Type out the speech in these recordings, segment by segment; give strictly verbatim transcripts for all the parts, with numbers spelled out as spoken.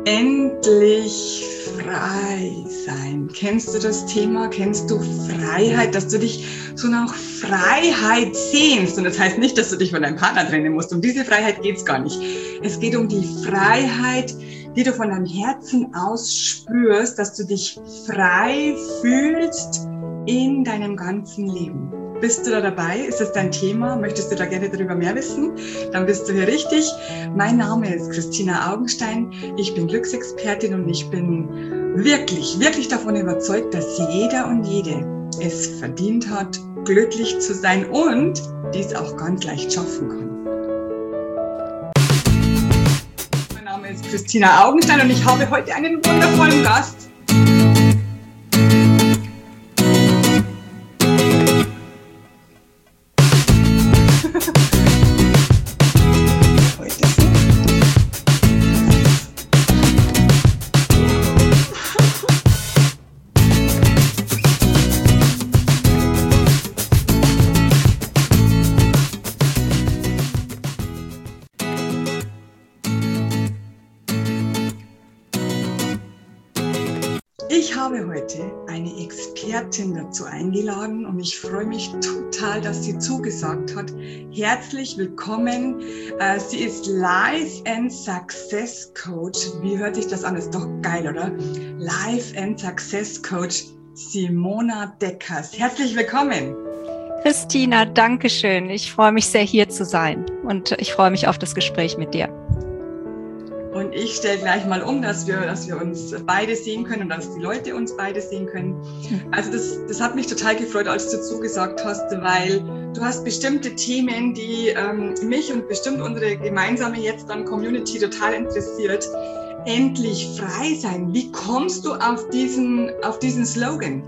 Endlich frei sein. Kennst du das Thema? Kennst du Freiheit, dass du dich so nach Freiheit sehnst? Und das heißt nicht, dass du dich von deinem Partner trennen musst. Um diese Freiheit geht es gar nicht. Es geht um die Freiheit, die du von deinem Herzen aus spürst, dass du dich frei fühlst in deinem ganzen Leben. Bist du da dabei? Ist das dein Thema? Möchtest du da gerne darüber mehr wissen? Dann bist du hier richtig. Mein Name ist Christina Augenstein. Ich bin Glücksexpertin und ich bin wirklich, wirklich davon überzeugt, dass jeder und jede es verdient hat, glücklich zu sein und dies auch ganz leicht schaffen kann. Mein Name ist Christina Augenstein und ich habe heute einen wundervollen Gast. Ich habe heute eine Expertin dazu eingeladen und ich freue mich total, dass sie zugesagt hat. Herzlich willkommen. Sie ist Life and Success Coach. Wie hört sich das an? Ist doch geil, oder? Life and Success Coach Simona Deckers. Herzlich willkommen. Christina, danke schön. Ich freue mich sehr, hier zu sein und ich freue mich auf das Gespräch mit dir. Und ich stelle gleich mal um, dass wir, dass wir uns beide sehen können und dass die Leute uns beide sehen können. Also das, das hat mich total gefreut, als du zugesagt hast, weil du hast bestimmte Themen, die ähm, mich und bestimmt unsere gemeinsame jetzt dann Community total interessiert. Endlich frei sein. Wie kommst du auf diesen, auf diesen Slogan?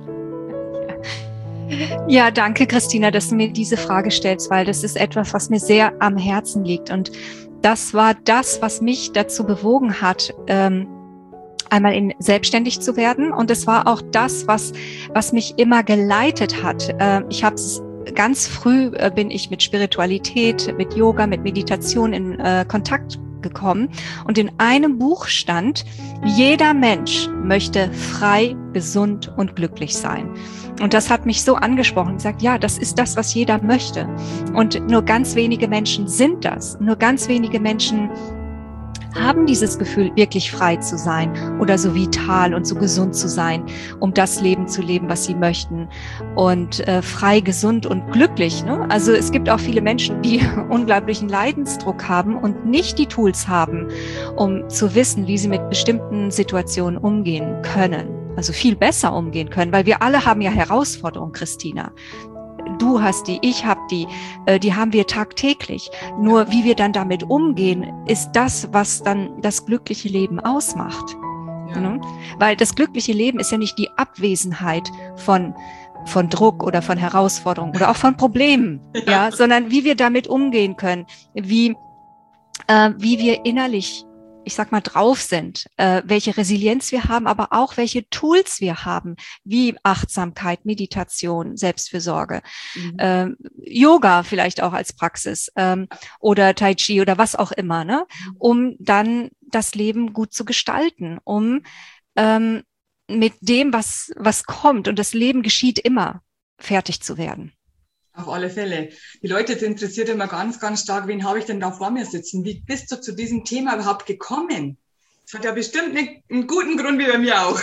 Ja, danke, Christina, dass du mir diese Frage stellst, weil das ist etwas, was mir sehr am Herzen liegt. Und das war das, was mich dazu bewogen hat, ähm, einmal in, selbstständig zu werden. Und es war auch das, was, was mich immer geleitet hat. Äh, ich habe ganz früh äh, bin ich mit Spiritualität, mit Yoga, mit Meditation in äh, Kontakt gekommen. Und in einem Buch stand: Jeder Mensch möchte frei, gesund und glücklich sein. Und das hat mich so angesprochen und gesagt, ja, das ist das, was jeder möchte. Und nur ganz wenige Menschen sind das. Nur ganz wenige Menschen haben dieses Gefühl, wirklich frei zu sein oder so vital und so gesund zu sein, um das Leben zu leben, was sie möchten. Und äh, frei, gesund und glücklich. Ne? Also es gibt auch viele Menschen, die unglaublichen Leidensdruck haben und nicht die Tools haben, um zu wissen, wie sie mit bestimmten Situationen umgehen können. Also viel besser umgehen können, weil wir alle haben ja Herausforderungen, Christina. Du hast die, ich habe die, äh, die haben wir tagtäglich. Nur wie wir dann damit umgehen, ist das, was dann das glückliche Leben ausmacht. Ja. Ne? Weil das glückliche Leben ist ja nicht die Abwesenheit von von Druck oder von Herausforderungen oder auch von Problemen, ja, ja, sondern wie wir damit umgehen können, wie äh, wie wir innerlich, ich sag mal, drauf sind, äh, welche Resilienz wir haben, aber auch welche Tools wir haben, wie Achtsamkeit, Meditation, Selbstfürsorge, mhm. ähm, Yoga vielleicht auch als Praxis ähm, oder Tai Chi oder was auch immer, ne, um dann das Leben gut zu gestalten, um ähm, mit dem, was was kommt, und das Leben geschieht immer, fertig zu werden. Auf alle Fälle. Die Leute interessiert immer ganz, ganz stark, wen habe ich denn da vor mir sitzen? Wie bist du zu diesem Thema überhaupt gekommen? Das hat ja bestimmt einen guten Grund, wie bei mir auch.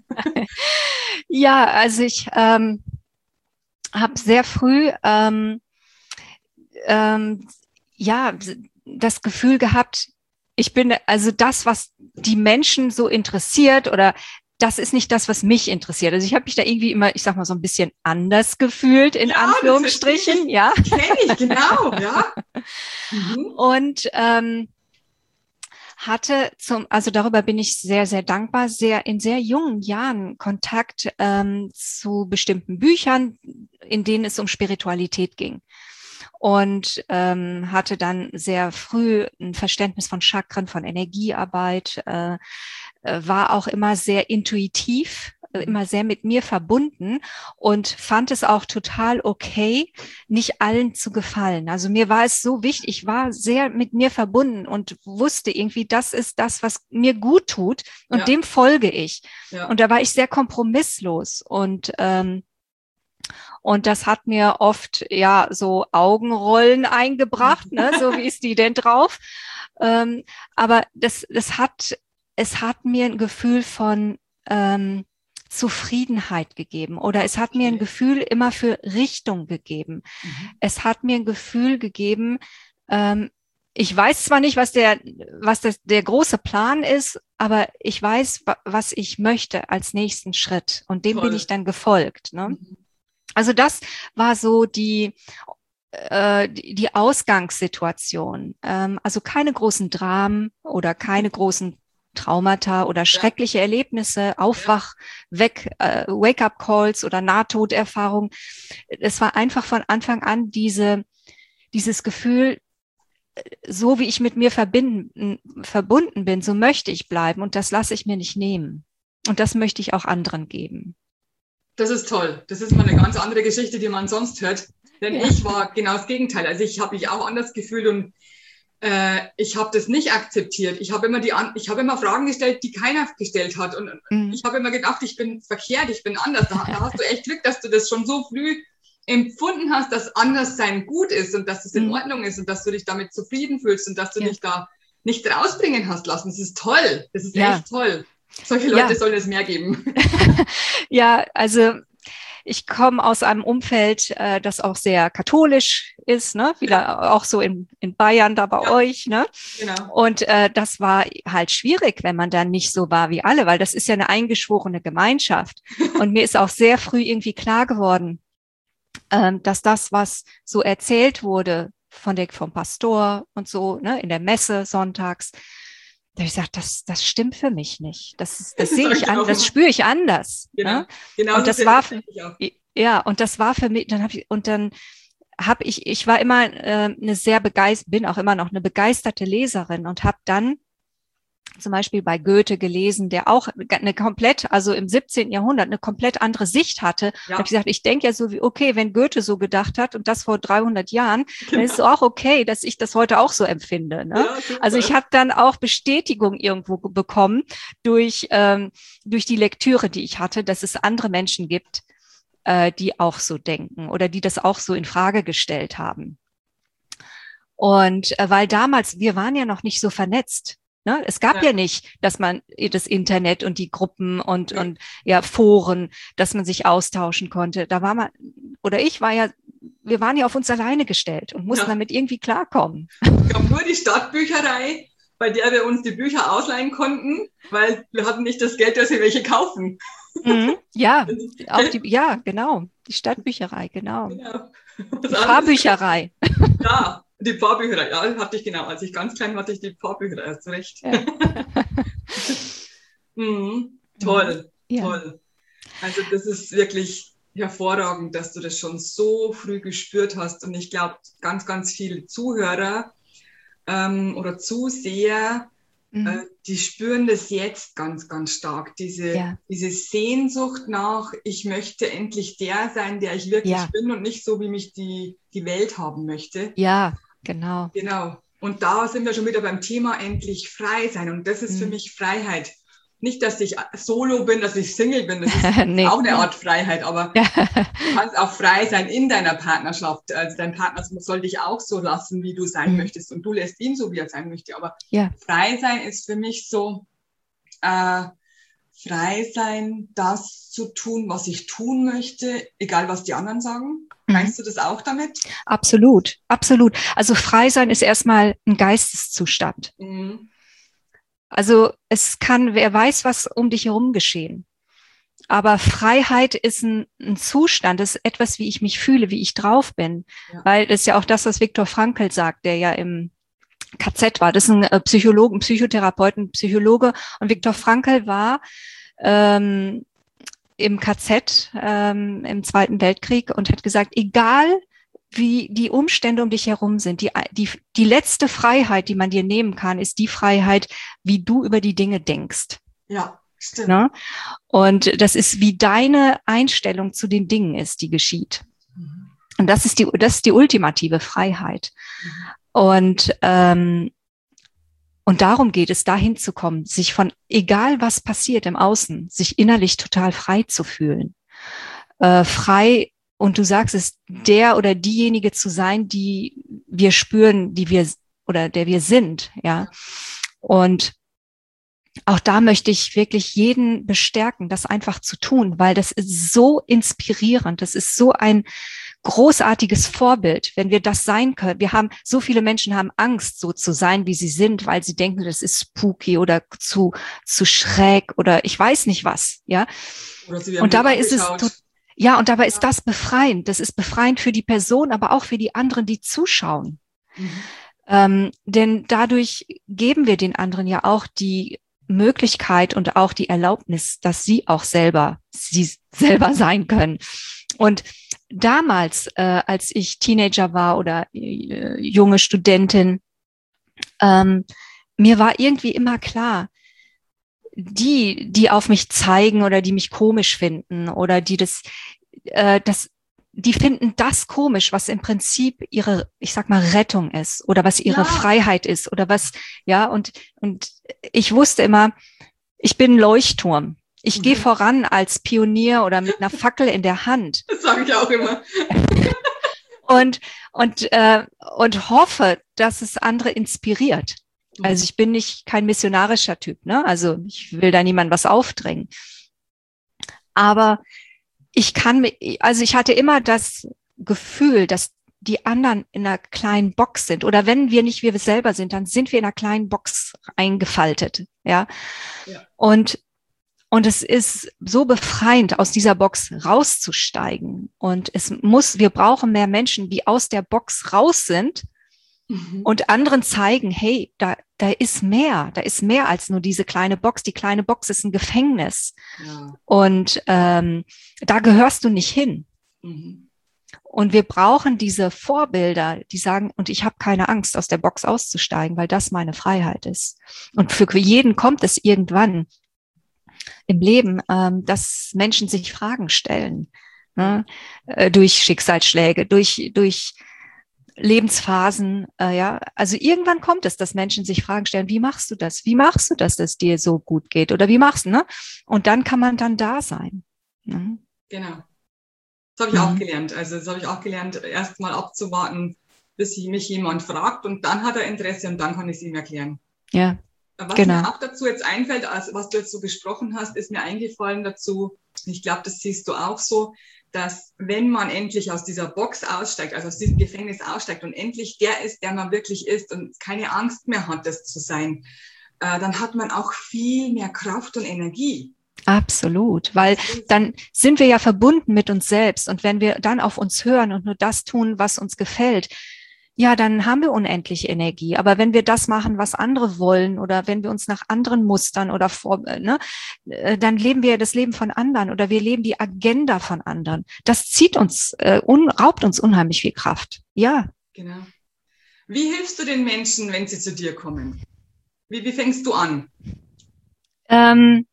Ja, also ich ähm, habe sehr früh ähm, ähm, ja das Gefühl gehabt, ich bin also das, was die Menschen so interessiert, oder das ist nicht das, was mich interessiert. Also ich habe mich da irgendwie immer, ich sag mal, so ein bisschen anders gefühlt, in ja, Anführungsstrichen. Ich, ja, kenne ich, genau, ja. Mhm. Und ähm, hatte zum, also darüber bin ich sehr, sehr dankbar, sehr in sehr jungen Jahren Kontakt ähm, zu bestimmten Büchern, in denen es um Spiritualität ging. Und ähm, hatte dann sehr früh ein Verständnis von Chakren, von Energiearbeit, äh, war auch immer sehr intuitiv, immer sehr mit mir verbunden und fand es auch total okay, nicht allen zu gefallen. Also mir war es so wichtig, ich war sehr mit mir verbunden und wusste irgendwie, das ist das, was mir gut tut und Ja. dem folge ich. Ja. Und da war ich sehr kompromisslos und ähm, Und das hat mir oft ja so Augenrollen eingebracht, ne? So wie ist die denn drauf? Ähm, aber das, das hat, es hat mir ein Gefühl von ähm, Zufriedenheit gegeben oder es hat mir ein Gefühl immer für Richtung gegeben. Mhm. Es hat mir ein Gefühl gegeben, ähm, ich weiß zwar nicht, was der, was das, der große Plan ist, aber ich weiß, was ich möchte als nächsten Schritt und dem Toll. Bin ich dann gefolgt, ne? Mhm. Also das war so die, äh, die, die Ausgangssituation. Ähm, also keine großen Dramen oder keine großen Traumata oder schreckliche ja. Erlebnisse, Aufwach, weg, äh, Wake-up-Calls oder Nahtoderfahrung. Es war einfach von Anfang an diese, dieses Gefühl, so wie ich mit mir verbinden, verbunden bin, so möchte ich bleiben und das lasse ich mir nicht nehmen. Und das möchte ich auch anderen geben. Das ist toll. Das ist mal eine ganz andere Geschichte, die man sonst hört. Denn ja. ich war genau das Gegenteil. Also ich habe mich auch anders gefühlt und äh, ich habe das nicht akzeptiert. Ich habe immer die, ich habe immer Fragen gestellt, die keiner gestellt hat. Und mhm. ich habe immer gedacht, ich bin verkehrt, ich bin anders. Da, da hast du echt Glück, dass du das schon so früh empfunden hast, dass Anderssein gut ist und dass es in mhm. Ordnung ist und dass du dich damit zufrieden fühlst und dass du ja. dich da nicht rausbringen hast lassen. Das ist toll. Das ist ja. echt toll. Solche Leute ja. sollen es mehr geben. Ja, also ich komme aus einem Umfeld, äh, das auch sehr katholisch ist, ne? Wieder ja. auch so in, in Bayern da bei ja. euch, ne? Genau. Und äh, das war halt schwierig, wenn man dann nicht so war wie alle, weil das ist ja eine eingeschworene Gemeinschaft. Und mir ist auch sehr früh irgendwie klar geworden, ähm, dass das, was so erzählt wurde von der, vom Pastor und so, ne, in der Messe sonntags, da habe ich gesagt, das, das stimmt für mich nicht. Das, das, das sehe ich an, das spüre ich anders. Genau, ne? Genau. Und das war, für, ja, und das war für mich, dann habe ich, und dann habe ich, ich war immer äh, eine sehr begeisterte, bin auch immer noch eine begeisterte Leserin und habe dann zum Beispiel bei Goethe gelesen, der auch eine komplett, also im siebzehnten Jahrhundert eine komplett andere Sicht hatte. Ja. Habe ich gesagt, ich denke ja so wie, okay, wenn Goethe so gedacht hat und das vor dreihundert Jahren, genau. dann ist es auch okay, dass ich das heute auch so empfinde. Ne? Ja, also ich habe dann auch Bestätigung irgendwo bekommen durch ähm, durch die Lektüre, die ich hatte, dass es andere Menschen gibt, äh, die auch so denken oder die das auch so in Frage gestellt haben. Und äh, weil damals, wir waren ja noch nicht so vernetzt. Ne? Es gab ja. ja nicht, dass man das Internet und die Gruppen und, ja. und ja Foren, dass man sich austauschen konnte. Da war man, oder ich war ja, wir waren ja auf uns alleine gestellt und mussten ja. damit irgendwie klarkommen. Es gab nur die Stadtbücherei, bei der wir uns die Bücher ausleihen konnten, weil wir hatten nicht das Geld, dass wir welche kaufen. Mhm. Ja, auch die, ja, genau. Die Stadtbücherei, genau. genau. Die Pfarrbücherei. Ja. Die Pfarrbücherei, ja, hatte ich genau. Als ich ganz klein war, hatte ich die Pfarrbücherei, hast recht. Ja. mhm. Toll, ja. toll. Also das ist wirklich hervorragend, dass du das schon so früh gespürt hast. Und ich glaube, ganz, ganz viele Zuhörer ähm, oder Zuseher, mhm. äh, die spüren das jetzt ganz, ganz stark. Diese, ja. diese Sehnsucht nach, ich möchte endlich der sein, der ich wirklich ja. bin und nicht so, wie mich die, die Welt haben möchte. Ja. Genau. Genau. Und da sind wir schon wieder beim Thema endlich frei sein. Und das ist mhm. für mich Freiheit. Nicht, dass ich solo bin, dass ich Single bin. Das ist nee. auch eine Art Freiheit. Aber ja. du kannst auch frei sein in deiner Partnerschaft. Also dein Partner soll dich auch so lassen, wie du sein mhm. möchtest. Und du lässt ihn so, wie er sein möchte. Aber ja. frei sein ist für mich so, äh, frei sein, das zu tun, was ich tun möchte, egal was die anderen sagen. Meinst du das auch damit? Absolut, absolut. Also frei sein ist erstmal ein Geisteszustand. Mhm. Also es kann, wer weiß, was um dich herum geschehen. Aber Freiheit ist ein, ein Zustand, das ist etwas, wie ich mich fühle, wie ich drauf bin. Ja. Weil das ist ja auch das, was Viktor Frankl sagt, der ja im K Z war. Das ist ein Psychologe, ein Psychotherapeut, ein Psychologe. Und Viktor Frankl war ähm, im K Z ähm, im Zweiten Weltkrieg und hat gesagt, egal wie die Umstände um dich herum sind, die, die, die letzte Freiheit, die man dir nehmen kann, ist die Freiheit, wie du über die Dinge denkst. Ja, Stimmt. Ne? Und das ist, wie deine Einstellung zu den Dingen ist, die geschieht. Mhm. Und das ist die, das ist die ultimative Freiheit. Mhm. Und, ähm, und darum geht es, dahin zu kommen, sich von, egal was passiert im Außen, sich innerlich total frei zu fühlen. Äh, frei, und du sagst es, der oder diejenige zu sein, die wir spüren, die wir, oder der wir sind, ja. Und auch da möchte ich wirklich jeden bestärken, das einfach zu tun, weil das ist so inspirierend, das ist so ein großartiges Vorbild, wenn wir das sein können. Wir haben, so viele Menschen haben Angst, so zu sein, wie sie sind, weil sie denken, das ist spooky oder zu, zu schräg oder ich weiß nicht was, ja. Und dabei ist es, ja, und dabei ist das befreiend. Das ist befreiend für die Person, aber auch für die anderen, die zuschauen. Mhm. Ähm, denn dadurch geben wir den anderen ja auch die Möglichkeit und auch die Erlaubnis, dass sie auch selber, sie selber sein können. Und damals, äh, als ich Teenager war oder äh, junge Studentin, ähm, mir war irgendwie immer klar, die, die auf mich zeigen oder die mich komisch finden oder die das, äh, das, die finden das komisch, was im Prinzip ihre, ich sag mal, Rettung ist oder was ihre ja. Freiheit ist oder was, ja, und, und ich wusste immer, ich bin ein Leuchtturm. Ich mhm. gehe voran als Pionier oder mit einer Fackel in der Hand. Das sage ich auch immer. und, und, äh, und hoffe, dass es andere inspiriert. Also ich bin nicht kein missionarischer Typ, ne? Also ich will da niemandem was aufdrängen. Aber ich kann, also ich hatte immer das Gefühl, dass die anderen in einer kleinen Box sind. Oder wenn wir nicht wir selber sind, dann sind wir in einer kleinen Box eingefaltet, ja. ja. Und, und es ist so befreiend, aus dieser Box rauszusteigen. Und es muss, wir brauchen mehr Menschen, die aus der Box raus sind, und anderen zeigen, hey, da, da ist mehr, da ist mehr als nur diese kleine Box. Die kleine Box ist ein Gefängnis. Ja. Und ähm, da gehörst du nicht hin. Mhm. Und wir brauchen diese Vorbilder, die sagen, und ich habe keine Angst, aus der Box auszusteigen, weil das meine Freiheit ist. Und für jeden kommt es irgendwann im Leben, ähm, dass Menschen sich Fragen stellen, ne? äh, durch Schicksalsschläge, durch, durch Lebensphasen, äh, ja, also irgendwann kommt es, dass Menschen sich Fragen stellen, wie machst du das? Wie machst du das, dass es dir so gut geht? Oder wie machst du, ne? Und dann kann man dann da sein. Ne? Genau. Das habe ich mhm. auch gelernt. Also das habe ich auch gelernt, erst mal abzuwarten, bis mich jemand fragt und dann hat er Interesse und dann kann ich es ihm erklären. Ja, was genau. mir auch dazu jetzt einfällt, also was du jetzt so gesprochen hast, ist mir eingefallen dazu, ich glaube, das siehst du auch so, dass wenn man endlich aus dieser Box aussteigt, also aus diesem Gefängnis aussteigt und endlich der ist, der man wirklich ist und keine Angst mehr hat, das zu sein, äh, dann hat man auch viel mehr Kraft und Energie. Absolut, weil dann sind wir ja verbunden mit uns selbst und wenn wir dann auf uns hören und nur das tun, was uns gefällt, ja, dann haben wir unendlich Energie. Aber wenn wir das machen, was andere wollen oder wenn wir uns nach anderen Mustern oder vor, ne, dann leben wir das Leben von anderen oder wir leben die Agenda von anderen. Das zieht uns, äh, un, raubt uns unheimlich viel Kraft. Ja. Genau. Wie hilfst du den Menschen, wenn sie zu dir kommen? Wie, wie fängst du an? Ähm,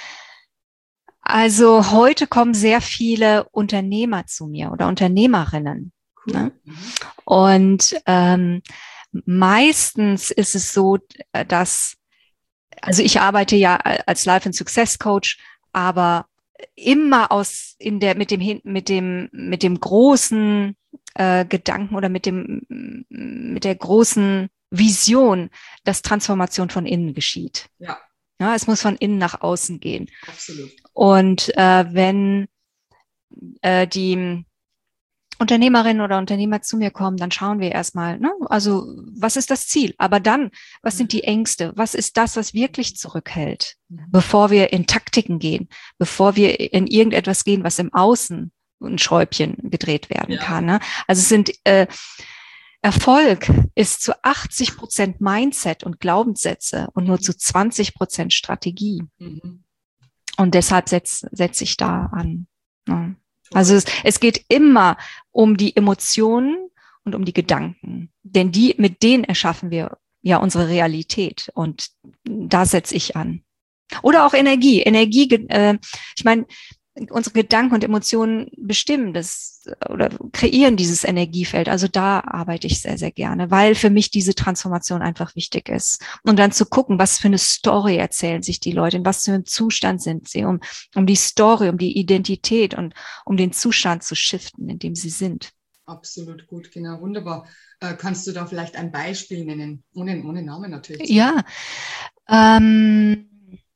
also heute kommen sehr viele Unternehmer zu mir oder Unternehmerinnen. Cool. Ne? Mhm. Und ähm, meistens ist es so, dass, also ich arbeite ja als Life and Success Coach, aber immer aus in der mit dem mit dem mit dem großen äh, Gedanken oder mit dem mit der großen Vision, dass Transformation von innen geschieht. Ja. Ja, es muss von innen nach außen gehen. Absolut. Und äh, wenn äh, die Unternehmerinnen oder Unternehmer zu mir kommen, dann schauen wir erstmal, ne, also was ist das Ziel? Aber dann, was sind die Ängste? Was ist das, was wirklich zurückhält, bevor wir in Taktiken gehen, bevor wir in irgendetwas gehen, was im Außen ein Schräubchen gedreht werden ja. kann. Ne? Also es sind äh, Erfolg ist zu achtzig Prozent Mindset und Glaubenssätze und nur zu zwanzig Prozent Strategie. Mhm. Und deshalb setze setz ich da an. Ne? Also es, es geht immer um die Emotionen und um die Gedanken, denn die, mit denen erschaffen wir ja unsere Realität und da setze ich an. Oder auch Energie. Energie, äh, ich meine, unsere Gedanken und Emotionen bestimmen das oder kreieren dieses Energiefeld. Also da arbeite ich sehr, sehr gerne, weil für mich diese Transformation einfach wichtig ist. Und dann zu gucken, was für eine Story erzählen sich die Leute, in was für einem Zustand sind sie, um, um die Story, um die Identität und um den Zustand zu shiften, in dem sie sind. Absolut gut, genau, wunderbar. Äh, kannst du da vielleicht ein Beispiel nennen? Ohne, ohne Namen natürlich. Ja, ähm,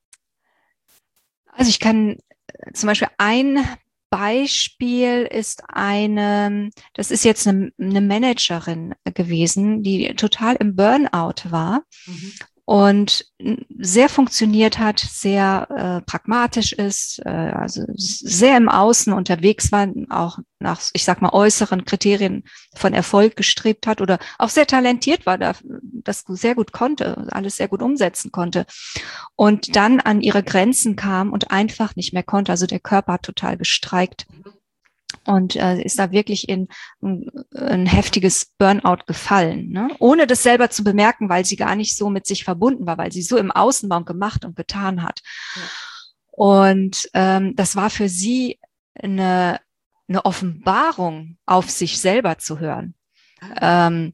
also ich kann zum Beispiel ein Beispiel ist eine, das ist jetzt eine, eine Managerin gewesen, die total im Burnout war. Mhm. Und sehr funktioniert hat, sehr äh, pragmatisch ist, äh, also sehr im Außen unterwegs war, auch nach, ich sag mal, äußeren Kriterien von Erfolg gestrebt hat oder auch sehr talentiert war, da, das sehr gut konnte, alles sehr gut umsetzen konnte. Und dann an ihre Grenzen kam und einfach nicht mehr konnte. Also der Körper hat total gestreikt. Und äh, ist da wirklich in ein, ein heftiges Burnout gefallen, ne? Ohne das selber zu bemerken, weil sie gar nicht so mit sich verbunden war, weil sie so im Außenraum gemacht und getan hat. Ja. Und ähm, das war für sie eine, eine Offenbarung, auf sich selber zu hören. Ähm,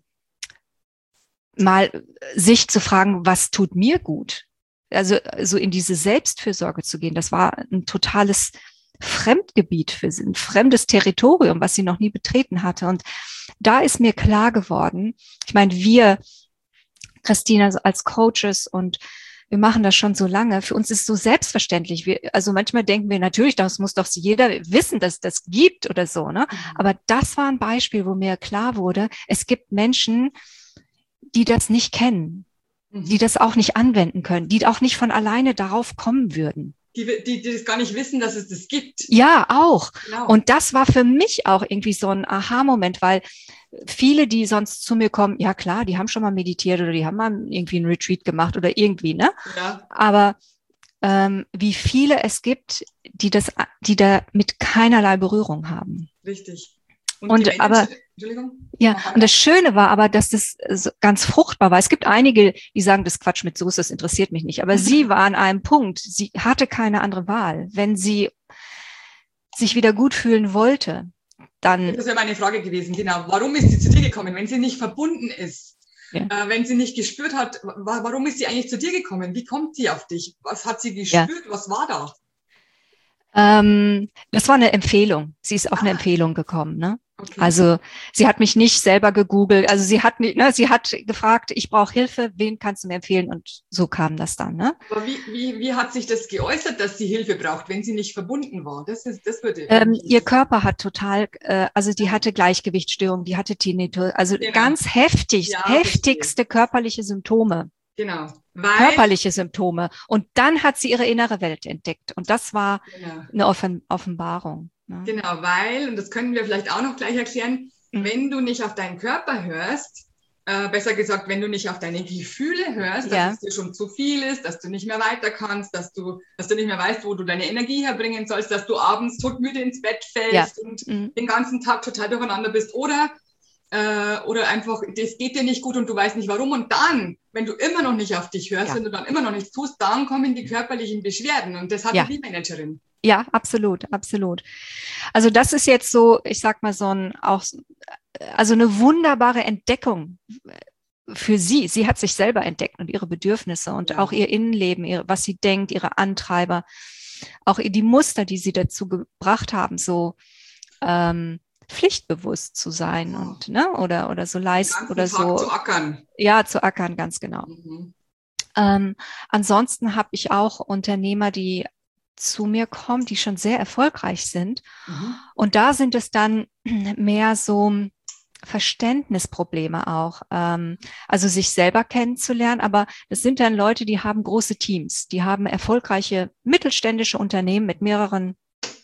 mal sich zu fragen, was tut mir gut? Also so in diese Selbstfürsorge zu gehen, das war ein totales Fremdgebiet für sie, ein fremdes Territorium, was sie noch nie betreten hatte. Und da ist mir klar geworden, ich meine, wir, Christina, als Coaches und wir machen das schon so lange, für uns ist es so selbstverständlich. Wir, also manchmal denken wir natürlich, das muss doch jeder wissen, dass es das gibt oder so, ne? Mhm. Aber das war ein Beispiel, wo mir klar wurde, es gibt Menschen, die das nicht kennen, mhm. die das auch nicht anwenden können, die auch nicht von alleine darauf kommen würden. Die, die, die das gar nicht wissen, dass es das gibt. Ja, auch. Genau. Und das war für mich auch irgendwie so ein Aha-Moment, weil viele, die sonst zu mir kommen, ja klar, die haben schon mal meditiert oder die haben mal irgendwie einen Retreat gemacht oder irgendwie, ne? Ja. Aber ähm, wie viele es gibt, die das, die da mit keinerlei Berührung haben. Richtig. Und, und aber Entschuldigung? Ja, und das Schöne war aber, dass das so ganz fruchtbar war. Es gibt einige, die sagen, das Quatsch mit Soße, das interessiert mich nicht. Aber sie war an einem Punkt, sie hatte keine andere Wahl. Wenn sie sich wieder gut fühlen wollte, dann... Das wäre meine Frage gewesen, genau. Warum ist sie zu dir gekommen, wenn sie nicht verbunden ist? Ja. Äh, wenn sie nicht gespürt hat, warum ist sie eigentlich zu dir gekommen? Wie kommt sie auf dich? Was hat sie gespürt? Ja. Was war da? Ähm, das war eine Empfehlung. Sie ist auf ah. eine Empfehlung gekommen, ne? Okay. Also sie hat mich nicht selber gegoogelt, also sie hat nicht, ne, sie hat gefragt, ich brauche Hilfe, wen kannst du mir empfehlen? Und so kam das dann, ne? Aber wie, wie, wie hat sich das geäußert, dass sie Hilfe braucht, wenn sie nicht verbunden war? Das ist, das würde. Ähm, ihr Körper hat total, äh, also die hatte Gleichgewichtsstörung, die hatte Tinnitus, also genau. ganz heftig, ja, heftigste verstehe. körperliche Symptome. Genau. Weil, körperliche Symptome. Und dann hat sie ihre innere Welt entdeckt. Und das war genau. eine Offen- Offenbarung. Ne? Genau, weil, und das können wir vielleicht auch noch gleich erklären, mhm. wenn du nicht auf deinen Körper hörst, äh, besser gesagt, wenn du nicht auf deine Gefühle hörst, ja. dass es dir schon zu viel ist, dass du nicht mehr weiter kannst, dass du, dass du nicht mehr weißt, wo du deine Energie herbringen sollst, dass du abends todmüde ins Bett fällst ja. und mhm. den ganzen Tag total durcheinander bist oder äh, oder einfach, das geht dir nicht gut und du weißt nicht warum. Und dann, wenn du immer noch nicht auf dich hörst, ja. wenn du dann immer noch nichts tust, dann kommen die körperlichen Beschwerden und das hat ja. die Managerin. Ja, absolut, absolut. Also das ist jetzt so, ich sag mal so ein, auch, also eine wunderbare Entdeckung für sie. Sie hat sich selber entdeckt und ihre Bedürfnisse und ja. auch ihr Innenleben, ihre, was sie denkt, ihre Antreiber, auch die Muster, die sie dazu gebracht haben, so ähm, pflichtbewusst zu sein oh. und ne oder oder so leisten oder Tag so zu ackern. Ja, zu ackern, ganz genau. Mhm. Ähm, ansonsten habe ich auch Unternehmer, die zu mir kommen, die schon sehr erfolgreich sind. Mhm. Und da sind es dann mehr so Verständnisprobleme auch. Ähm, also sich selber kennenzulernen, aber das sind dann Leute, die haben große Teams, die haben erfolgreiche mittelständische Unternehmen mit mehreren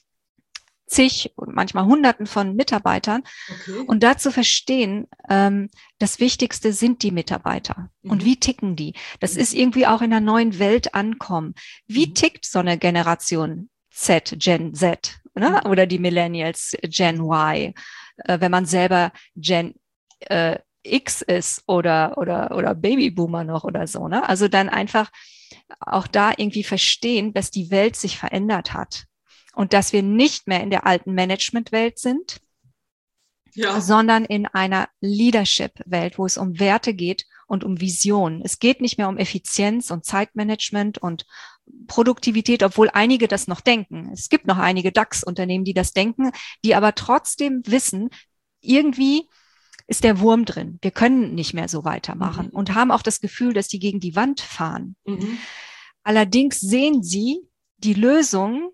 zig und manchmal Hunderten von Mitarbeitern. Okay. Und da zu verstehen, ähm, das Wichtigste sind die Mitarbeiter. Mhm. Und wie ticken die? Das mhm. ist irgendwie auch in einer neuen Welt ankommen. Wie mhm. tickt so eine Generation Z, Gen Z, ne? Mhm. Oder die Millennials, Gen Y, äh, wenn man selber Gen äh, X ist oder, oder, oder Babyboomer noch oder so, ne? Also dann einfach auch da irgendwie verstehen, dass die Welt sich verändert hat und dass wir nicht mehr in der alten Management-Welt sind, ja, sondern in einer Leadership-Welt, wo es um Werte geht und um Vision. Es geht nicht mehr um Effizienz und Zeitmanagement und Produktivität, obwohl einige das noch denken. Es gibt noch einige DAX-Unternehmen, die das denken, die aber trotzdem wissen, irgendwie ist der Wurm drin. Wir können nicht mehr so weitermachen mhm. und haben auch das Gefühl, dass die gegen die Wand fahren. Mhm. Allerdings sehen sie die Lösung,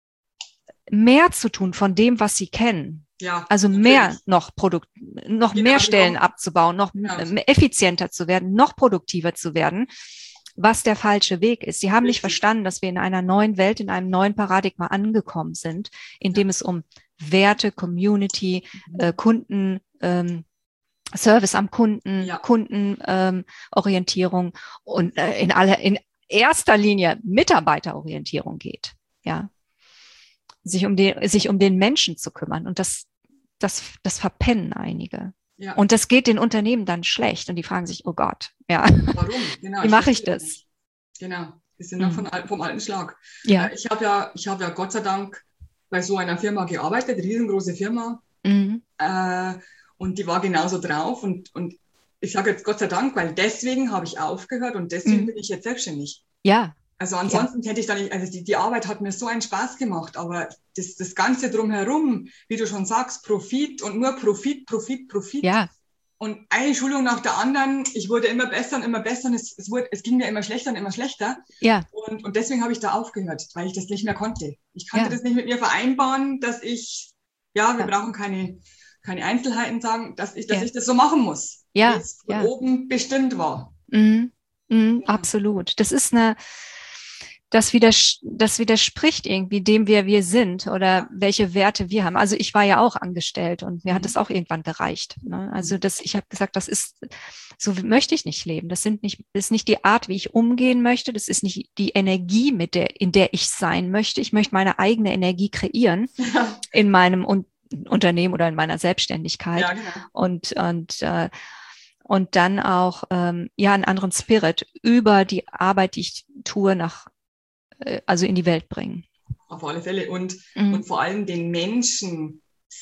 mehr zu tun von dem, was sie kennen. Ja, also natürlich. mehr noch Produkt, noch genau, mehr Stellen genau. abzubauen, noch genau. effizienter zu werden, noch produktiver zu werden, was der falsche Weg ist. Sie haben Richtig. nicht verstanden, dass wir in einer neuen Welt, in einem neuen Paradigma angekommen sind, in dem ja. es um Werte, Community, mhm. äh, Kunden, ähm, Service am Kunden, ja. Kundenorientierung ähm, und äh, in aller, in erster Linie Mitarbeiterorientierung geht. Ja. sich um den, sich um den Menschen zu kümmern. Und das, das, das verpennen einige. Ja. Und das geht den Unternehmen dann schlecht. Und die fragen sich, oh Gott, ja. Warum? Genau, wie mache ich das? Nicht. Genau. Wir sind mhm. noch von, vom alten Schlag. Ja. Ich habe ja, ich habe ja Gott sei Dank bei so einer Firma gearbeitet, riesengroße Firma. Mhm. Äh, und die war genauso drauf. Und, und ich sage jetzt Gott sei Dank, weil deswegen habe ich aufgehört und deswegen mhm. bin ich jetzt selbstständig. Ja. Also ansonsten ja. hätte ich da nicht, also die, die Arbeit hat mir so einen Spaß gemacht, aber das, das Ganze drumherum, wie du schon sagst, Profit und nur Profit, Profit, Profit. Ja. Und eine Schulung nach der anderen, ich wurde immer besser und immer besser und es, es, wurde, es ging mir immer schlechter und immer schlechter. Ja. Und, und deswegen habe ich da aufgehört, weil ich das nicht mehr konnte. Ich konnte ja. das nicht mit mir vereinbaren, dass ich, ja, wir ja. brauchen keine, keine Einzelheiten sagen, dass ich, dass ja. ich das so machen muss, ja. wie es von ja. oben bestimmt war. Mhm. Mhm. Ja. Absolut. Das ist eine... Das, widers- das widerspricht irgendwie dem, wer wir sind oder welche Werte wir haben. Also ich war ja auch angestellt und mir mhm. hat es auch irgendwann gereicht. Ne? Also das, ich habe gesagt, das ist, so möchte ich nicht leben. Das sind nicht, das ist nicht die Art, wie ich umgehen möchte. Das ist nicht die Energie, mit der, in der ich sein möchte. Ich möchte meine eigene Energie kreieren ja. in meinem Un- Unternehmen oder in meiner Selbstständigkeit. Ja, genau. Und, und, äh, und dann auch, ähm, ja, einen anderen Spirit über die Arbeit, die ich tue, nach also in die Welt bringen. Auf alle Fälle. Und, mhm. und vor allem den Menschen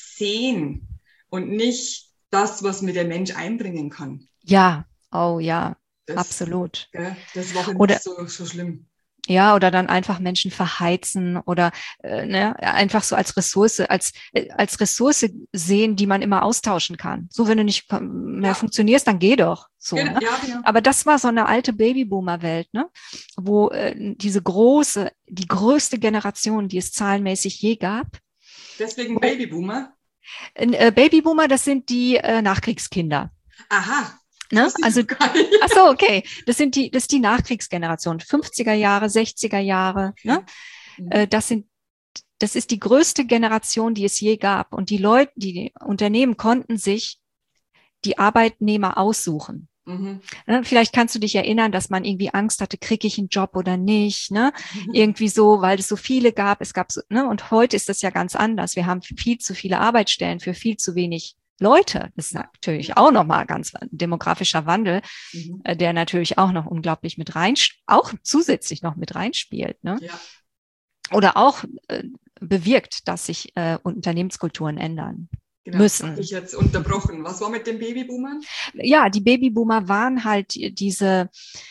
sehen und nicht das, was mir der Mensch einbringen kann. Ja, oh ja, das, absolut. Gell, das war für oder, mich so, so schlimm. Ja, oder dann einfach Menschen verheizen oder äh, ne, einfach so als Ressource, als, äh, als Ressource sehen, die man immer austauschen kann. So, wenn du nicht mehr ja. funktionierst, dann geh doch. So, genau, ne? ja, genau. Aber das war so eine alte Babyboomer-Welt, ne? Wo äh, diese große, die größte Generation, die es zahlenmäßig je gab. Deswegen Babyboomer? Äh, Babyboomer, das sind die äh, Nachkriegskinder. Aha. Ne? Also, ach so, okay. Das sind die, das ist die Nachkriegsgeneration, fünfziger Jahre, sechziger Jahre. Okay. Ne? Mhm. Das sind, das ist die größte Generation, die es je gab. Und die Leute, die Unternehmen konnten sich die Arbeitnehmer aussuchen. Mhm. Ne? Vielleicht kannst du dich erinnern, dass man irgendwie Angst hatte, kriege ich einen Job oder nicht, ne? Mhm. Irgendwie so, weil es so viele gab. Es gab so, ne? Und heute ist das ja ganz anders. Wir haben viel zu viele Arbeitsstellen für viel zu wenig Leute. Das ist natürlich auch nochmal ganz ein demografischer Wandel, mhm. der natürlich auch noch unglaublich mit rein, auch zusätzlich noch mit reinspielt. Ne? Ja. Oder auch äh, bewirkt, dass sich äh, Unternehmenskulturen ändern genau, müssen. Habe ich jetzt unterbrochen. Was war mit den Babyboomern? Ja, die Babyboomer waren halt diese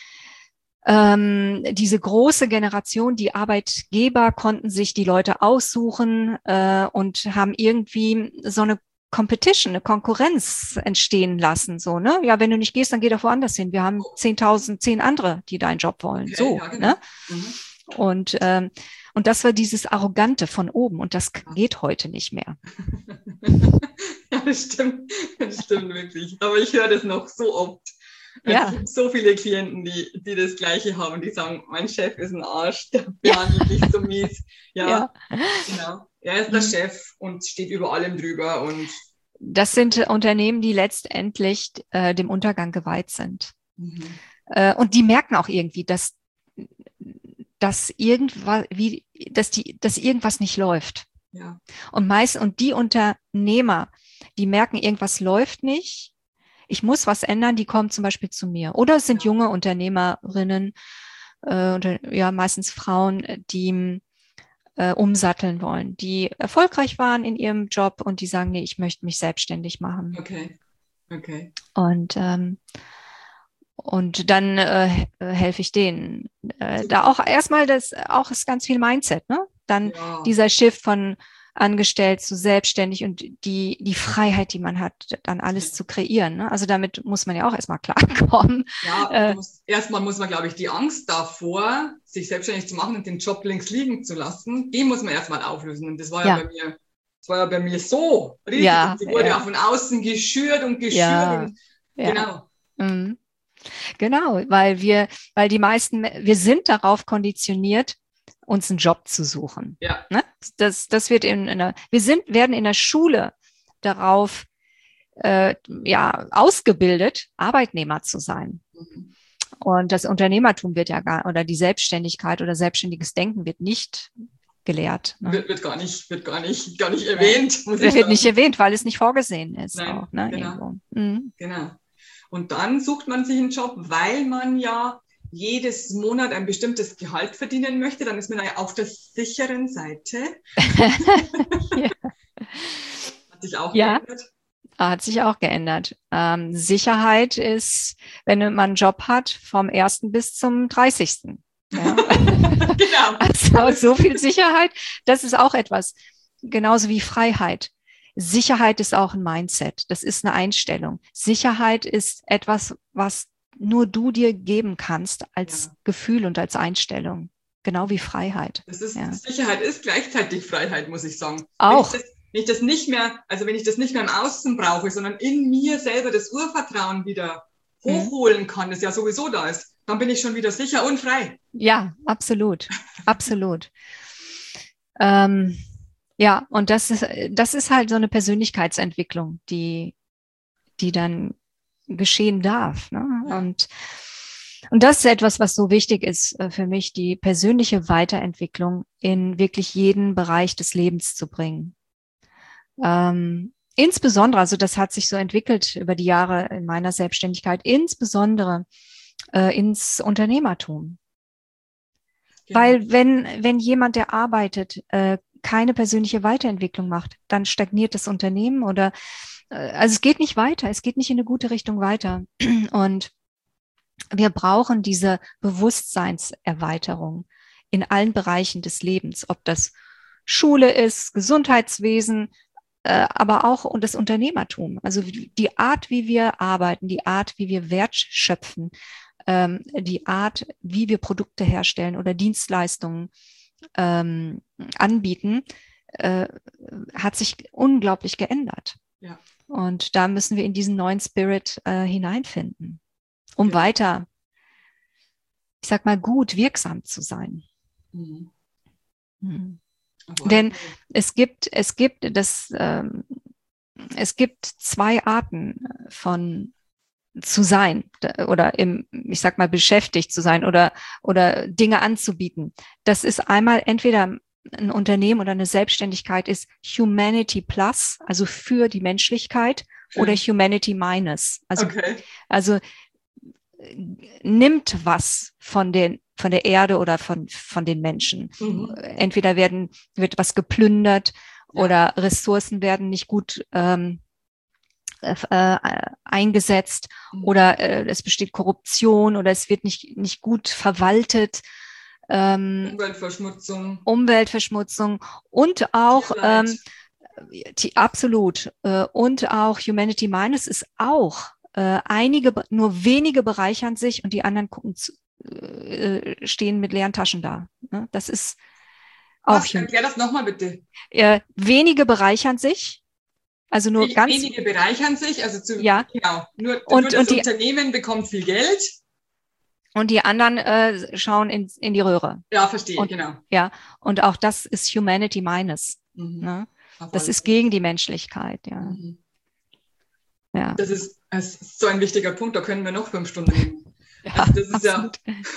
Ähm, diese große Generation, die Arbeitgeber konnten sich die Leute aussuchen äh, und haben irgendwie so eine Competition, eine Konkurrenz entstehen lassen, so, ne? Ja, wenn du nicht gehst, dann geh doch woanders hin. Wir haben zehntausend, zehn andere, die deinen Job wollen, okay, so, ja, genau. ne? Mhm. Und, ähm, und das war dieses Arrogante von oben und das geht heute nicht mehr. Ja, das stimmt, das stimmt wirklich. Aber ich höre das noch so oft. Also ja. Ich habe so viele Klienten, die, die das Gleiche haben, die sagen, mein Chef ist ein Arsch, der behandelt mich so mies. Ja, ja, genau. Er ist der mhm. Chef und steht über allem drüber. Und das sind Unternehmen, die letztendlich äh, dem Untergang geweiht sind. Mhm. Äh, und die merken auch irgendwie, dass, dass, irgendwas, wie, dass, die, dass irgendwas nicht läuft. Ja. Und meist, und die Unternehmer, die merken, irgendwas läuft nicht, ich muss was ändern, die kommen zum Beispiel zu mir. Oder es sind junge Unternehmerinnen, äh, oder, ja, meistens Frauen, die äh, umsatteln wollen, die erfolgreich waren in ihrem Job und die sagen, nee, ich möchte mich selbstständig machen. Okay, okay. Und ähm, Und dann äh, helfe ich denen. Äh, da auch erstmal das, auch ist ganz viel Mindset, ne? Dann Ja. dieser Shift von angestellt zu selbstständig und die, die Freiheit, die man hat, dann alles Ja. zu kreieren. Ne? Also damit muss man ja auch erstmal klarkommen. Ja, Äh, muss, erstmal muss man, glaube ich, die Angst davor, sich selbstständig zu machen und den Job links liegen zu lassen, die muss man erstmal auflösen. Und das war ja, ja, bei mir, das war ja bei mir so riesig. ja, Die wurde ja, auch von außen geschürt und geschürt ja, und ja. genau. Mhm. Genau, weil wir, weil die meisten, wir sind darauf konditioniert, uns einen Job zu suchen. Ja. Ne? Das, das wird in, in der, wir sind, werden in der Schule darauf äh, ja, ausgebildet, Arbeitnehmer zu sein. Mhm. Und das Unternehmertum wird ja gar, oder die Selbstständigkeit oder selbstständiges Denken wird nicht gelehrt. Ne? Wird, wird gar nicht, wird gar nicht, gar nicht erwähnt, muss ich Wird sagen. nicht erwähnt, weil es nicht vorgesehen ist. Nein, auch, ne? genau. Irgendwo. Mhm. Genau. Und dann sucht man sich einen Job, weil man ja jedes Monat ein bestimmtes Gehalt verdienen möchte. Dann ist man ja auf der sicheren Seite. Ja. Hat sich auch Ja. geändert. Hat sich auch geändert. Ähm, Sicherheit ist, wenn man einen Job hat, vom ersten bis zum dreißigsten Ja. Genau. Also so viel Sicherheit, das ist auch etwas, genauso wie Freiheit. Sicherheit ist auch ein Mindset, das ist eine Einstellung. Sicherheit ist etwas, was nur du dir geben kannst als Ja. Gefühl und als Einstellung, genau wie Freiheit. Das ist, Ja. Sicherheit ist gleichzeitig Freiheit, muss ich sagen. Auch. Wenn ich, das, wenn ich das nicht mehr, also wenn ich das nicht mehr im Außen brauche, sondern in mir selber das Urvertrauen wieder hochholen kann, das ja sowieso da ist, dann bin ich schon wieder sicher und frei. Ja, absolut, absolut. ähm, ja, und das ist, das ist halt so eine Persönlichkeitsentwicklung, die, die dann geschehen darf. Ne? Ja. Und, und das ist etwas, was so wichtig ist äh, für mich, die persönliche Weiterentwicklung in wirklich jeden Bereich des Lebens zu bringen. Ähm, insbesondere, also das hat sich so entwickelt über die Jahre in meiner Selbstständigkeit, insbesondere äh, ins Unternehmertum. Genau. Weil wenn, wenn jemand, der arbeitet, äh, keine persönliche Weiterentwicklung macht, dann stagniert das Unternehmen oder äh, also es geht nicht weiter, es geht nicht in eine gute Richtung weiter. Und wir brauchen diese Bewusstseinserweiterung in allen Bereichen des Lebens, ob das Schule ist, Gesundheitswesen, äh, aber auch und das Unternehmertum. Also die Art, wie wir arbeiten, die Art, wie wir Wert schöpfen, ähm, die Art, wie wir Produkte herstellen oder Dienstleistungen ähm, anbieten, äh, hat sich unglaublich geändert. Ja. Und da müssen wir in diesen neuen Spirit äh, hineinfinden, um Genau. weiter, ich sag mal, gut wirksam zu sein. Mhm. Mhm. Aber Denn es gibt, es gibt das, ähm, es gibt zwei Arten von zu sein oder im, ich sag mal, beschäftigt zu sein oder, oder Dinge anzubieten. Das ist einmal entweder ein Unternehmen oder eine Selbstständigkeit ist Humanity Plus, also für die Menschlichkeit, schön. oder Humanity Minus. Also, Okay. also nimmt was von den, von der Erde oder von, von den Menschen. Mhm. Entweder werden, wird was geplündert Ja. oder Ressourcen werden nicht gut ähm, äh, eingesetzt Mhm. oder äh, es besteht Korruption oder es wird nicht, nicht gut verwaltet. Ähm, Umweltverschmutzung. Umweltverschmutzung und auch Tierleid. ähm, die, absolut äh, und auch Humanity Minus ist auch äh, einige, nur wenige bereichern sich und die anderen gucken zu, äh, stehen mit leeren Taschen da. Ne? Das ist auch Was? Erklär das nochmal bitte. äh, wenige bereichern sich. Also nur Wen- ganz, Wenige bereichern sich, also zu, ja, genau. Nur, Und- nur das und die- Unternehmen bekommt viel Geld. und die anderen äh, schauen in, in die Röhre. Ja, verstehe, Und- genau. Ja, und auch das ist Humanity Minus. Mhm. Ne? Auf Das alle ist Fälle. gegen die Menschlichkeit. Ja, Mhm. ja. Das ist, das ist so ein wichtiger Punkt, da können wir noch fünf Stunden reden. ja Also das ist ja, absolut.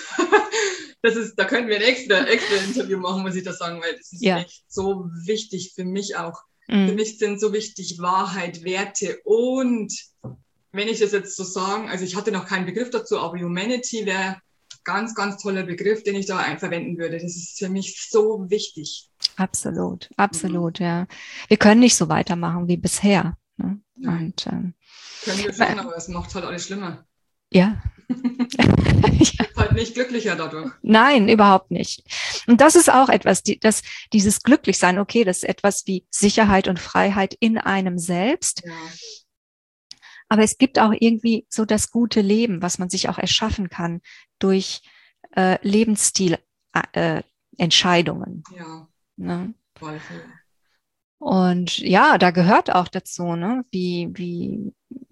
das ist, da können wir ein extra, extra Interview machen, muss ich das sagen, weil das ist Ja. echt so wichtig für mich auch. Für Mhm. mich sind so wichtig Wahrheit, Werte und wenn ich das jetzt so sagen, also ich hatte noch keinen Begriff dazu, aber Humanity wäre ganz, ganz toller Begriff, den ich da verwenden würde. Das ist für mich so wichtig. Absolut, absolut, mhm. ja. Wir können nicht so weitermachen wie bisher. Ne? Und, ähm, können wir schon, aber es macht halt alles schlimmer. Ja. ja. Halt nicht glücklicher dadurch. Nein, überhaupt nicht. Und das ist auch etwas, die, das, dieses Glücklichsein, okay, das ist etwas wie Sicherheit und Freiheit in einem selbst. Ja. Aber es gibt auch irgendwie so das gute Leben, was man sich auch erschaffen kann durch äh, Lebensstil-Entscheidungen. Äh, ja. Ne? Voll. Und ja, da gehört auch dazu, ne? wie, wie,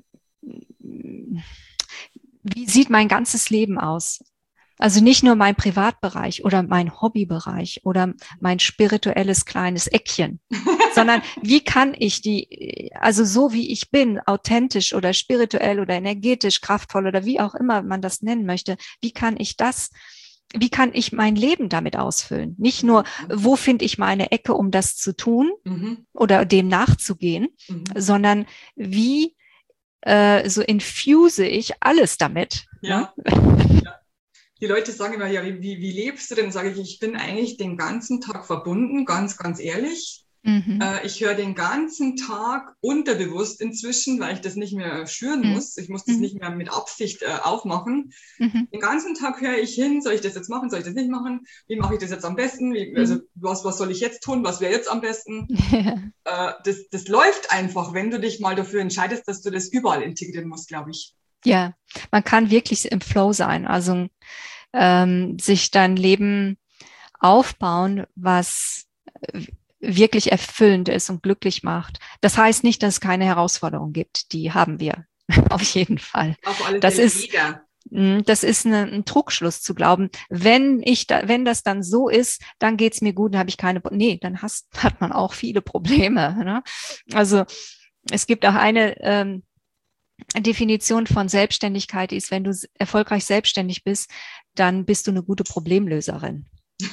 wie sieht mein ganzes Leben aus? Also nicht nur mein Privatbereich oder mein Hobbybereich oder mein spirituelles kleines Eckchen, sondern wie kann ich die, also so wie ich bin, authentisch oder spirituell oder energetisch, kraftvoll oder wie auch immer man das nennen möchte, wie kann ich das, wie kann ich mein Leben damit ausfüllen? Nicht nur, wo finde ich meine Ecke, um das zu tun mhm. oder dem nachzugehen, mhm. sondern wie äh, so infuse ich alles damit. Ja. Ne? Ja. Die Leute sagen immer, ja, wie, wie lebst du denn? Sage ich, ich bin eigentlich den ganzen Tag verbunden, ganz, ganz ehrlich. Mhm. Äh, ich höre den ganzen Tag unterbewusst inzwischen, weil ich das nicht mehr schüren mhm. muss. Ich muss das mhm. nicht mehr mit Absicht äh, aufmachen. Mhm. Den ganzen Tag höre ich hin, soll ich das jetzt machen, soll ich das nicht machen? Wie mache ich das jetzt am besten? Wie, also was, was soll ich jetzt tun? Was wäre jetzt am besten? Ja. Äh, das, das läuft einfach, wenn du dich mal dafür entscheidest, dass du das überall integrieren musst, glaube ich. Ja, man kann wirklich im Flow sein, also ähm, sich dein Leben aufbauen, was wirklich erfüllend ist und glücklich macht. Das heißt nicht, dass es keine Herausforderungen gibt. Die haben wir auf jeden Fall. Auf alle das Fälle ist wieder. Das ist eine, ein Trugschluss zu glauben. Wenn ich da, wenn das dann so ist, dann geht's mir gut, dann habe ich keine. Nee, dann hast, hat man auch viele Probleme. Ne? Also es gibt auch eine ähm, Definition von Selbstständigkeit, die ist, wenn du erfolgreich selbstständig bist, dann bist du eine gute Problemlöserin.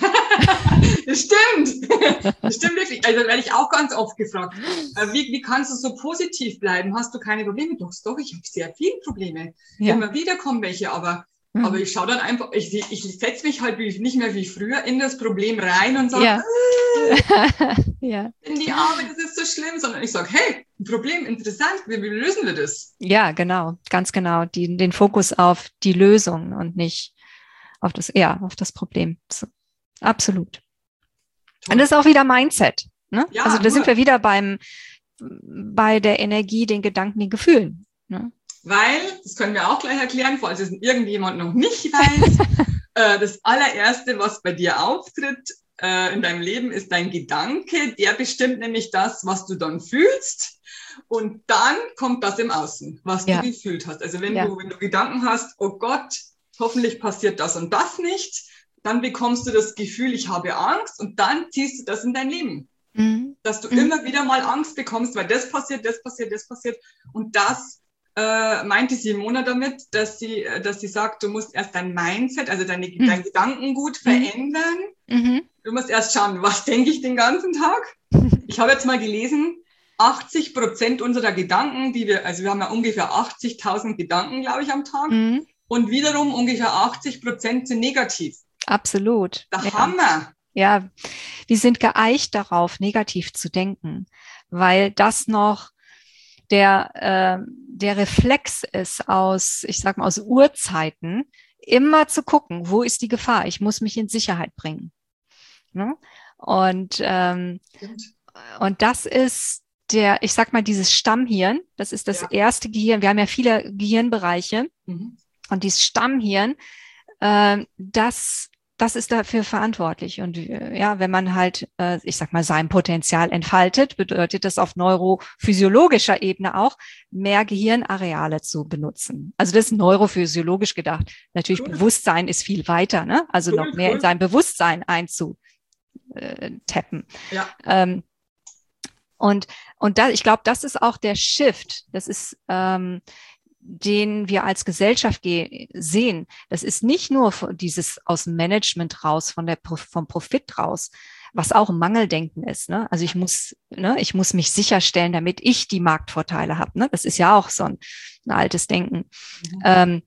Das stimmt. Das stimmt wirklich. Also werde ich auch ganz oft gefragt. Wie, wie kannst du so positiv bleiben? Hast du keine Probleme? Doch, doch, ich habe sehr viele Probleme. Ja. Immer wieder kommen welche, aber, mhm. aber ich schaue dann einfach, ich, ich setze mich halt wie, nicht mehr wie früher in das Problem rein und sage, ja. äh, ja. in die Arme, das ist so schlimm, sondern ich sage, hey, ein Problem, interessant, wie, wie lösen wir das? Ja, genau, ganz genau. Die, den Fokus auf die Lösung und nicht auf das, ja, auf das Problem. So. Absolut. Toll. Und das ist auch wieder Mindset. Ne? Ja, also da nur. sind wir wieder beim, bei der Energie, den Gedanken, den Gefühlen. Ne? Weil, das können wir auch gleich erklären, falls es irgendjemand noch nicht weiß, äh, das allererste, was bei dir auftritt äh, in deinem Leben, ist dein Gedanke. Der bestimmt nämlich das, was du dann fühlst. Und dann kommt das im Außen, was ja. du gefühlt hast. Also wenn, ja. du, wenn du Gedanken hast, oh Gott, hoffentlich passiert das und das nicht, dann bekommst du das Gefühl, ich habe Angst und dann ziehst du das in dein Leben. Mhm. Dass du mhm. immer wieder mal Angst bekommst, weil das passiert, das passiert, das passiert. Und das äh, meinte Simona damit, dass sie, dass sie sagt, du musst erst dein Mindset, also deine, mhm. dein Gedankengut mhm. verändern. Mhm. Du musst erst schauen, was denke ich den ganzen Tag? Ich habe jetzt mal gelesen, achtzig Prozent unserer Gedanken, die wir, also wir haben ja ungefähr achtzigtausend Gedanken, glaube ich, am Tag. Mhm. Und wiederum ungefähr achtzig Prozent sind negativ. Absolut. Der ja. Hammer. Ja, die sind geeicht darauf, negativ zu denken, weil das noch der, äh, der Reflex ist aus, ich sag mal, aus Urzeiten, immer zu gucken, wo ist die Gefahr? Ich muss mich in Sicherheit bringen. Ne? Und, ähm, und das ist der, ich sag mal, dieses Stammhirn, das ist das ja. erste Gehirn. Wir haben ja viele Gehirnbereiche. Mhm. Und dieses Stammhirn, äh, das, das ist dafür verantwortlich. Und äh, ja, wenn man halt, äh, ich sag mal, sein Potenzial entfaltet, bedeutet das auf neurophysiologischer Ebene auch, mehr Gehirnareale zu benutzen. Also das ist neurophysiologisch gedacht. Natürlich, cool. Bewusstsein ist viel weiter, ne? Also cool, noch mehr cool. in sein Bewusstsein einzutappen. Ja. Ähm, und und da, ich glaube, das ist auch der Shift. Das ist ähm, den wir als Gesellschaft ge- sehen, das ist nicht nur dieses aus dem Management raus, von der, vom Profit raus, was auch ein Mangeldenken ist. Ne? Also ich muss, ne, ich muss mich sicherstellen, damit ich die Marktvorteile habe. Ne? Das ist ja auch so ein, ein altes Denken. Mhm. Ähm,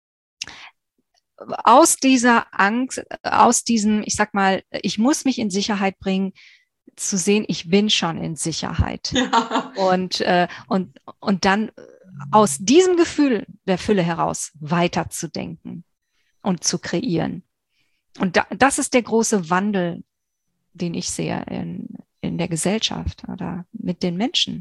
aus dieser Angst, aus diesem, ich sag mal, ich muss mich in Sicherheit bringen, zu sehen, ich bin schon in Sicherheit. Ja. Und, äh, und, und dann aus diesem Gefühl der Fülle heraus weiterzudenken und zu kreieren. Und da, das ist der große Wandel, den ich sehe in, in der Gesellschaft oder mit den Menschen.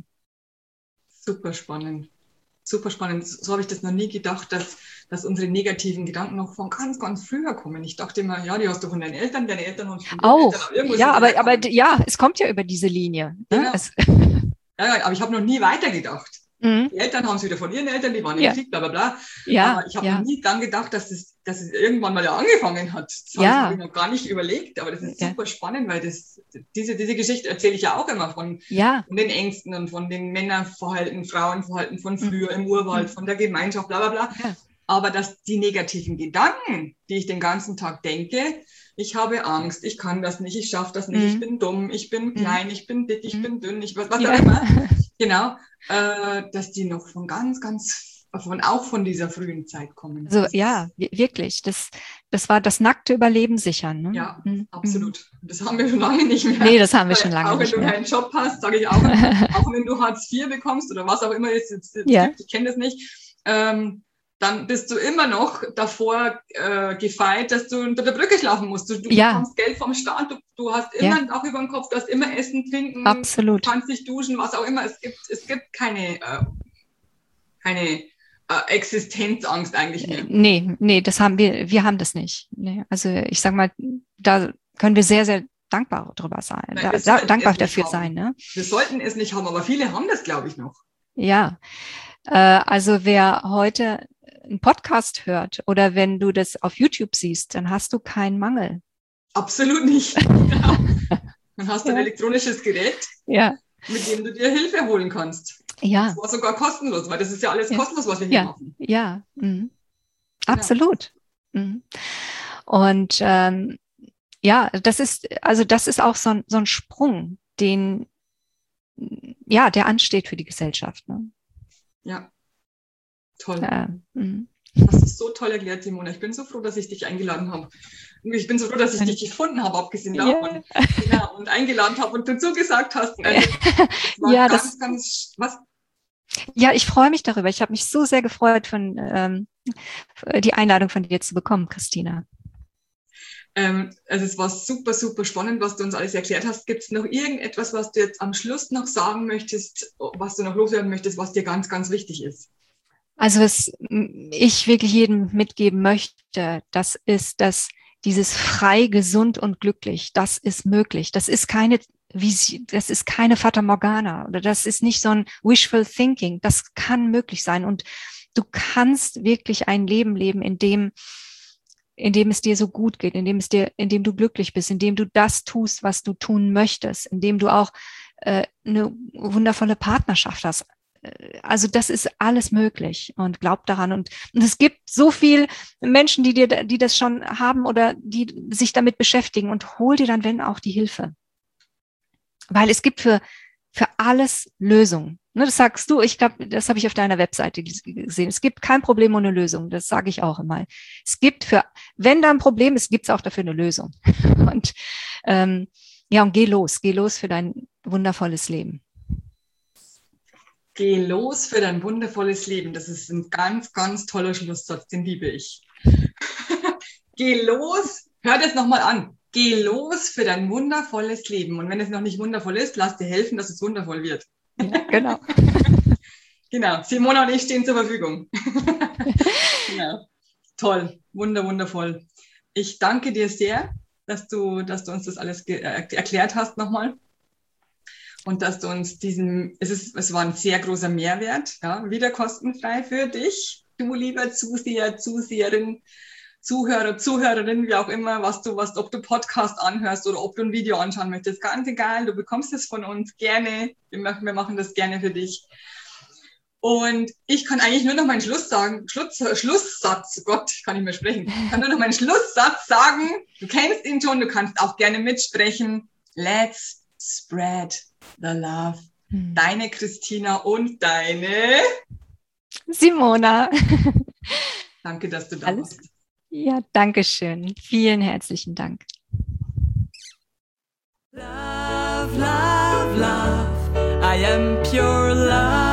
Super spannend. Super spannend. So habe ich das noch nie gedacht, dass, dass unsere negativen Gedanken noch von ganz, ganz früher kommen. Ich dachte immer, ja, die hast du von deinen Eltern, deine Eltern haben von auch, Eltern, ja, aber, aber ja, es kommt ja über diese Linie. Ne? Genau. Es ja, aber ich habe noch nie weitergedacht. Mhm. Die Eltern haben es wieder von ihren Eltern, die waren ja. im Krieg, bla bla bla. Ja, aber ich habe ja. noch nie dann gedacht, dass es, dass es irgendwann mal ja angefangen hat. Das ja. habe ich noch gar nicht überlegt, aber das ist ja. super spannend, weil das, diese, diese Geschichte erzähle ich ja auch immer von, ja. von den Ängsten und von den Männerverhalten, Frauenverhalten von früher mhm. im Urwald, von der Gemeinschaft, bla bla bla. Ja. Aber dass die negativen Gedanken, die ich den ganzen Tag denke, ich habe Angst, ich kann das nicht, ich schaffe das nicht, mhm. ich bin dumm, ich bin klein, ich bin dick, ich mhm. bin dünn, ich was, was ja. auch immer. Genau, äh, dass die noch von ganz, ganz, von, auch von dieser frühen Zeit kommen. Also ja, wirklich, das, das war das nackte Überleben sichern. Ne? Ja, mhm. absolut. Das haben wir schon lange nicht mehr. Nee, das haben wir schon lange nicht mehr. Auch wenn du keinen Job hast, sage ich auch, auch wenn du Hartz vier bekommst oder was auch immer es jetzt ja. gibt, ich kenne das nicht, ähm, dann bist du immer noch davor äh, gefeit, dass du unter der Brücke schlafen musst. Du, du ja. bekommst Geld vom Staat, du, du hast immer ein ja. Dach über dem Kopf, du hast immer Essen, Trinken, absolut. Du kannst dich duschen, was auch immer. Es gibt, es gibt keine, äh, keine äh, Existenzangst eigentlich mehr. Nee, nee, das haben wir, wir haben das nicht. Nee, also ich sag mal, da können wir sehr, sehr dankbar drüber sein, Nein, da, da, dankbar dafür sein. Ne? Wir sollten es nicht haben, aber viele haben das, glaube ich, noch. Ja, äh, also wer heute einen Podcast hört oder wenn du das auf YouTube siehst, dann hast du keinen Mangel. Absolut nicht. Genau. Dann hast du ja. ein elektronisches Gerät, ja. mit dem du dir Hilfe holen kannst. Ja. Das war sogar kostenlos, weil das ist ja alles ja. kostenlos, was wir hier ja. machen. Ja, mhm. absolut. Genau. Mhm. Und ähm, ja, das ist, also das ist auch so ein, so ein Sprung, den, ja, der ansteht für die Gesellschaft. Ne? Ja. Toll. Ja, mhm. Das ist so toll erklärt, Simone. Ich bin so froh, dass ich dich eingeladen habe. Ich bin so froh, dass ich dich gefunden habe, abgesehen davon. Yeah. Ja, und eingeladen habe und du zugesagt hast. Also, war ja, ganz, das, ganz, was? Ja, ich freue mich darüber. Ich habe mich so sehr gefreut, von ähm, die Einladung von dir zu bekommen, Christina. Ähm, also es war super, super spannend, was du uns alles erklärt hast. Gibt es noch irgendetwas, was du jetzt am Schluss noch sagen möchtest, was du noch loswerden möchtest, was dir ganz, ganz wichtig ist? Also was ich wirklich jedem mitgeben möchte, das ist, dass dieses frei, gesund und glücklich, das ist möglich. Das ist keine Vision, das ist keine Fata Morgana oder das ist nicht so ein Wishful Thinking. Das kann möglich sein und du kannst wirklich ein Leben leben, in dem, in dem es dir so gut geht, in dem es dir, in dem du glücklich bist, in dem du das tust, was du tun möchtest, in dem du auch äh, eine wundervolle Partnerschaft hast. Also das ist alles möglich und glaub daran. Und, und es gibt so viel Menschen, die dir, die das schon haben oder die sich damit beschäftigen und hol dir dann, wenn auch, die Hilfe. Weil es gibt für, für alles Lösungen. Ne, das sagst du, ich glaube, das habe ich auf deiner Webseite gesehen. Es gibt kein Problem ohne Lösung. Das sage ich auch immer. Es gibt für, wenn da ein Problem ist, gibt es auch dafür eine Lösung. Und ähm, ja, und geh los, geh los für dein wundervolles Leben. Geh los für dein wundervolles Leben. Das ist ein ganz, ganz toller Schlusssatz, den liebe ich. Geh los, hör das nochmal an. Geh los für dein wundervolles Leben. Und wenn es noch nicht wundervoll ist, lass dir helfen, dass es wundervoll wird. Ja, genau. Genau. Simona und ich stehen zur Verfügung. Genau. Toll. Wunder, wundervoll. Ich danke dir sehr, dass du, dass du uns das alles ge- äh, erklärt hast nochmal. Und dass du uns diesen, es ist, es war ein sehr großer Mehrwert, ja, wieder kostenfrei für dich, du lieber Zuseher, Zuseherin, Zuhörer, Zuhörerin, wie auch immer, was du, was, ob du Podcast anhörst oder ob du ein Video anschauen möchtest, ganz egal, du bekommst es von uns gerne, wir machen, wir machen das gerne für dich. Und ich kann eigentlich nur noch meinen Schluss sagen, Schluss, Schlusssatz, Gott, ich kann nicht mehr sprechen, ich kann nur noch meinen Schlusssatz sagen, du kennst ihn schon, du kannst auch gerne mitsprechen. Let's spread the love. Hm. Deine Christina und deine Simona. Danke, dass du da Alles? warst. Ja, danke schön. Vielen herzlichen Dank. Love, love, love, I am pure love.